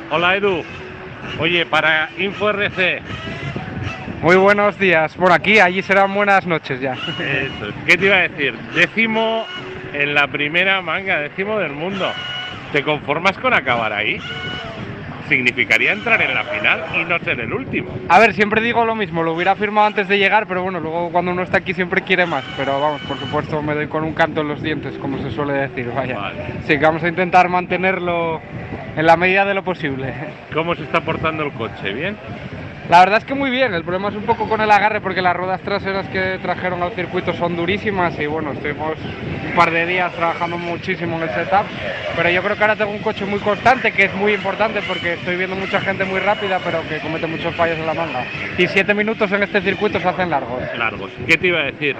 Hola Edu. Oye, para InfoRC. Muy buenos días. Por aquí, allí serán buenas noches ya. Eso. ¿Qué te iba a decir? 10º en la primera manga, 10º del mundo. ¿Te conformas con acabar ahí? Significaría entrar en la final y no ser el último. A ver, siempre digo lo mismo, lo hubiera firmado antes de llegar, pero bueno, luego cuando uno está aquí siempre quiere más. Pero vamos, por supuesto me doy con un canto en los dientes, como se suele decir, vaya. Vale. Sí, que vamos a intentar mantenerlo en la medida de lo posible. ¿Cómo se está portando el coche? ¿Bien? La verdad es que muy bien, el problema es un poco con el agarre porque las ruedas traseras que trajeron al circuito son durísimas y bueno, estuvimos un par de días trabajando muchísimo en el setup, pero yo creo que ahora tengo un coche muy constante, que es muy importante porque estoy viendo mucha gente muy rápida pero que comete muchos fallos en la manga y 7 minutos en este circuito se hacen largos. Largos. ¿Qué te iba a decir?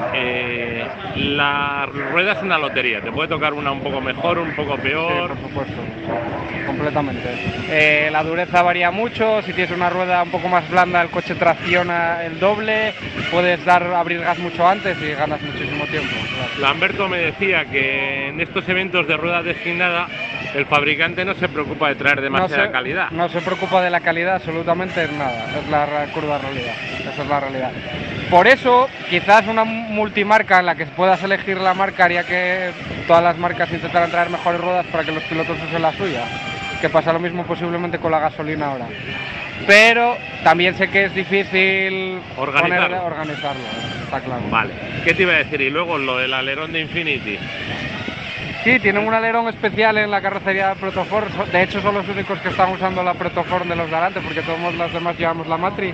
La rueda es una lotería, te puede tocar una un poco mejor, un poco peor. Sí, por supuesto, completamente. La dureza varía mucho, si tienes una rueda un poco más blanda el coche tracciona el doble, puedes abrir gas mucho antes y ganas muchísimo tiempo. Claro. Lamberto me decía que en estos eventos de rueda designada el fabricante no se preocupa de traer demasiada calidad. No se preocupa de la calidad absolutamente nada, es la cruda realidad, esa es la realidad. Por eso, quizás una multimarca en la que puedas elegir la marca haría que todas las marcas intentaran traer mejores ruedas para que los pilotos usen la suya, que pasa lo mismo posiblemente con la gasolina ahora. Pero también sé que es difícil organizarlo, está claro. Vale, ¿qué te iba a decir? Y luego lo del alerón de Infiniti. Sí, tienen un alerón especial en la carrocería de Protoform. De hecho, son los únicos que están usando la Protoform de los de delante, porque todos los demás llevamos la Matrix.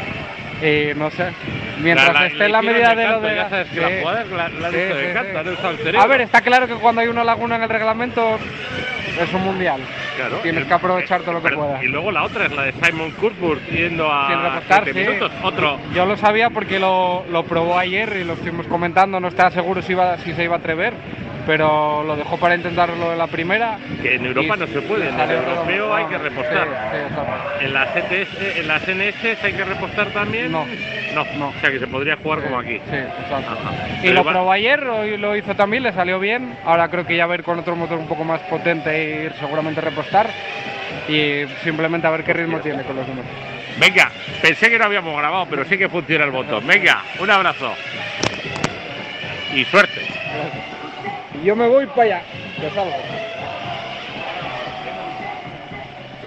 Y no sé, mientras esté en la medida de lo de... Ya sabes que la jugada la he visto de Canta, no he usado el cerebro. A ver, está claro que cuando hay una laguna en el reglamento es un mundial. Claro, tienes que aprovechar todo lo que puedas. Y luego la otra es la de Simon Courtburg yendo a 7 minutos. Otro. Yo lo sabía porque lo probó ayer y lo estuvimos comentando, no estaba seguro si se iba a atrever, pero lo dejó para intentarlo en la primera. Que en Europa no se puede, en el europeo hay que repostar. Sí, en la CTS, en las NS hay que repostar también. No. O sea que se podría jugar como aquí. Sí, exacto. Y lo probó ayer, hoy lo hizo también, le salió bien. Ahora creo que ya va a ir con otro motor un poco más potente e ir seguramente a repostar. Y simplemente a ver qué ritmo tiene con los números. Venga, pensé que no habíamos grabado, pero sí que funciona el botón. Venga, un abrazo. Y suerte. Y yo me voy para allá, ya salgo.